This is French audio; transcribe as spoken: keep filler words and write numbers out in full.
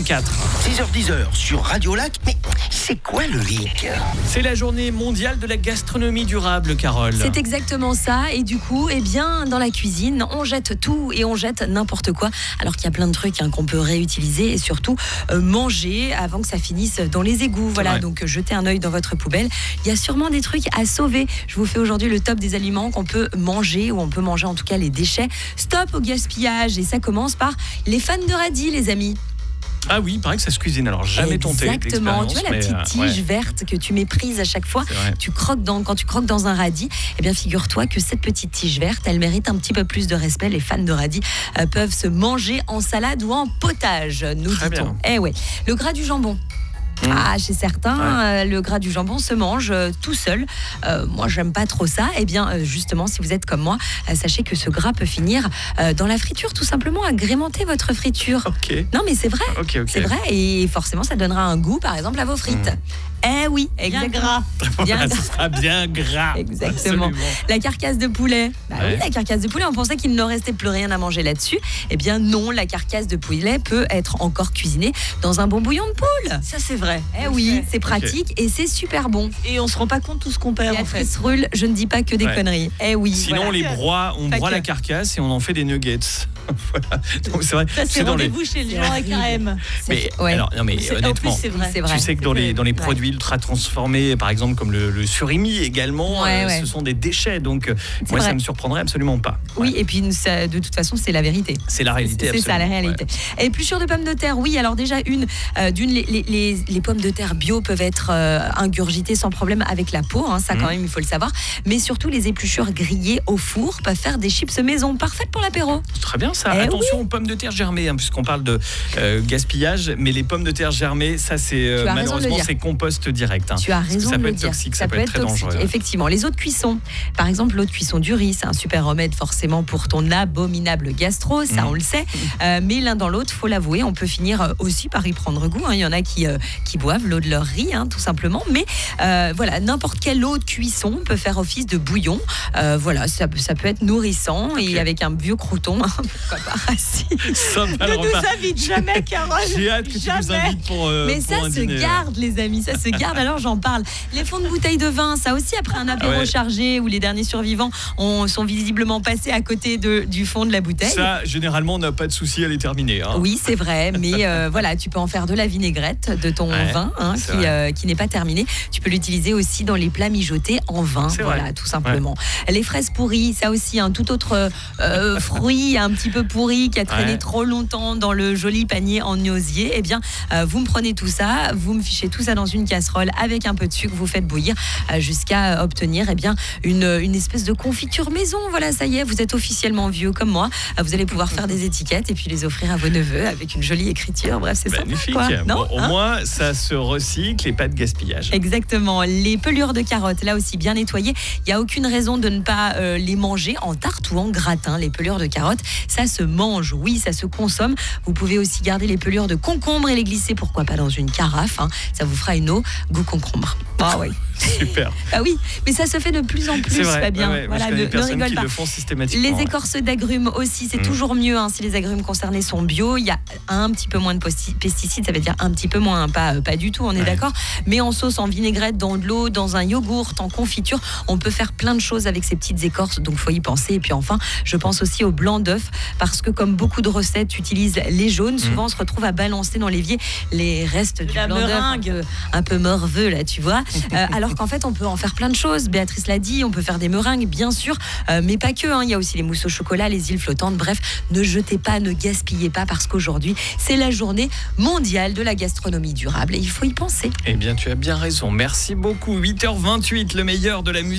vingt-quatre. six heures dix sur Radio Lac. Mais c'est quoi le hic ? C'est la journée mondiale de la gastronomie durable, Carole. C'est exactement ça. Et du coup, eh bien, dans la cuisine, on jette tout et on jette n'importe quoi. Alors qu'il y a plein de trucs hein, qu'on peut réutiliser et surtout euh, manger avant que ça finisse dans les égouts. Voilà, ouais. donc jetez un œil dans votre poubelle. Il y a sûrement des trucs à sauver. Je vous fais aujourd'hui le top des aliments qu'on peut manger ou on peut manger en tout cas les déchets. Stop au gaspillage. Et ça commence par les fans de radis, les amis. Ah oui, il paraît que ça se cuisine. Alors, jamais tenté Exactement. Tu vois la petite mais, euh, tige ouais. verte que tu méprises à chaque fois. Tu croques dans, quand tu croques dans un radis, eh bien, figure-toi que cette petite tige verte, elle mérite un petit peu plus de respect. Les fans de radis euh, peuvent se manger en salade ou en potage, nous Très dit-on. bien. Eh ouais. Le gras du jambon. Mmh. Ah, chez certains, ouais. euh, le gras du jambon se mange euh, tout seul. Euh, moi, j'aime pas trop ça. Eh bien, euh, justement, si vous êtes comme moi, euh, sachez que ce gras peut finir euh, dans la friture, tout simplement, agrémenter votre friture. Ok. Non, mais c'est vrai. Ok, ok. C'est vrai, et forcément, ça donnera un goût, par exemple, à vos frites. Mmh. Eh oui, exactement. Bien Voilà, gras. ce sera bien gras. Exactement. Absolument. La carcasse de poulet. Bah Ouais. oui, la carcasse de poulet, on pensait qu'il ne restait plus rien à manger là-dessus. Eh bien non, la carcasse de poulet peut être encore cuisinée dans un bon bouillon de poule. Ça, c'est vrai. Eh oui, c'est pratique et c'est super bon. Et on se rend pas compte tout ce qu'on perd, en fait. Béatrice Rulle, je ne dis pas que des Ouais. conneries. Eh oui. Sinon, voilà. on les broie, on Pas broie que. la carcasse et on en fait des nuggets. Voilà. Donc, c'est vrai. Ça, c'est dans les- rendez-vous chez le Jean avec A M. Mais, Ouais. alors, non, mais C'est- honnêtement, en plus, c'est vrai. C'est vrai. tu sais que dans les, dans les Ouais. produits ultra transformés, par exemple comme le, le surimi également, Ouais, euh, ouais. ce sont des déchets. Donc, euh, moi, vrai. ça me surprendrait absolument pas. Oui, et puis ça, de toute façon, c'est la vérité. C'est la réalité. C'est ça la absolument. réalité. Et épluchure de pommes de terre, oui. Alors déjà une, euh, d'une, les, les, les, les pommes de terre bio peuvent être euh, ingurgitées sans problème avec la peau. Hein, ça Mmh. quand même, il faut le savoir. Mais surtout les épluchures grillées au four peuvent faire des chips maison, parfaites pour l'apéro. C'est très bien ça. Eh Attention aux pommes de terre germées, hein, puisqu'on parle de euh, gaspillage, mais les pommes de terre germées, ça c'est euh, Tu as raison de le malheureusement dire. c'est compost direct. Hein, Tu as parce que raison ça de peut le être dire. toxique, ça, peut être très toxique. dangereux. Effectivement, les eaux de cuisson. Par exemple, l'eau de cuisson du riz, c'est un super remède forcément pour ton abominable gastro, ça Mmh. on le sait. Euh, mais l'un dans l'autre, faut l'avouer, on peut finir euh, aussi par y prendre goût. hein. Il y en a qui, euh, qui boivent l'eau de leur riz, hein, tout simplement. Mais euh, voilà, n'importe quelle eau de cuisson peut faire office de bouillon. Euh, voilà, ça, ça peut être nourrissant Ok. et avec un vieux crouton, hein, pourquoi pas. Si. Sympa le Ne repas. nous invite jamais, Carole. J'ai hâte que tu nous Jamais. invites pour, euh, Mais pour ça un se dîner. garde, les amis, ça se garde. Alors j'en parle. Les fonds de bouteilles de vin, ça aussi, après un apéro Ah ouais. chargé où les derniers survivants ont, sont visiblement passés à côté de, du fond de la bouteille. Ça, généralement, on n'a pas de souci à les terminer. Hein. Oui, c'est vrai, mais euh, voilà, tu peux en faire de la vinaigrette de ton Ouais, vin hein, c'est qui, vrai. euh, qui n'est pas terminé. Tu peux l'utiliser aussi dans les plats mijotés en vin, C'est voilà, vrai. tout simplement. Les fraises pourries, ça aussi, un tout autre euh, fruit un petit peu pourri qui a traîné Ouais. trop longtemps dans le joli panier en osier. Eh bien, euh, vous me prenez tout ça, vous me fichez tout ça dans une casserole avec un peu de sucre, vous faites bouillir euh, jusqu'à obtenir eh bien une, une espèce de confiture maison. Voilà, ça y est, vous êtes officiellement vieux comme moi. Euh, Vous allez pouvoir faire des étiquettes et puis les offrir à vos neveux avec une jolie écriture. Bref, c'est Magnifique. sympa, quoi. Non, Bon, au hein moins, ça se recycle et pas de gaspillage. Exactement. Les pelures de carottes, là aussi bien nettoyées. Il n'y a aucune raison de ne pas euh, les manger en tarte ou en gratin. Les pelures de carottes, ça se mange, oui, ça se consomme. Vous pouvez aussi garder les pelures de concombre et les glisser, pourquoi pas, dans une carafe. Hein. Ça vous fera une eau goût concombre. Ah oui. Super. Ah oui, mais ça se fait de plus en plus, C'est vrai. Fabien. ouais, ouais. Moi, Voilà, je connais ne, des ne personnes rigole qui pas. le font systématiquement. Les ouais. écorces d'agrumes aussi, c'est Mm. toujours mieux hein, si les agrumes concernés sont bio. Il y a un petit peu moins de posti- pesticides, ça veut dire un petit peu moins, hein, pas, pas du tout, on est Ouais. d'accord. Mais en sauce, en vinaigrette, dans de l'eau, dans un yogourt, en confiture, on peut faire plein de choses avec ces petites écorces, donc faut y penser. Et puis enfin, je pense aussi au blanc d'œuf, parce que comme beaucoup de recettes utilisent les jaunes, souvent on se retrouve à balancer dans l'évier les restes du la blanc d'œuf, un meringue. peu, un peu morveux là, tu vois. Euh, alors qu'en fait, on peut en faire plein de choses. Béatrice l'a dit, on peut faire des meringues, bien sûr, euh, mais pas que. hein. Il y a aussi les mousses au chocolat, les îles flottantes. Bref, ne jetez pas, ne gaspillez pas, parce qu'aujourd'hui, c'est la journée mondiale de la gastronomie durable et il faut y penser. Eh bien, tu as bien raison. Merci beaucoup. huit heures vingt-huit, le meilleur de la musique.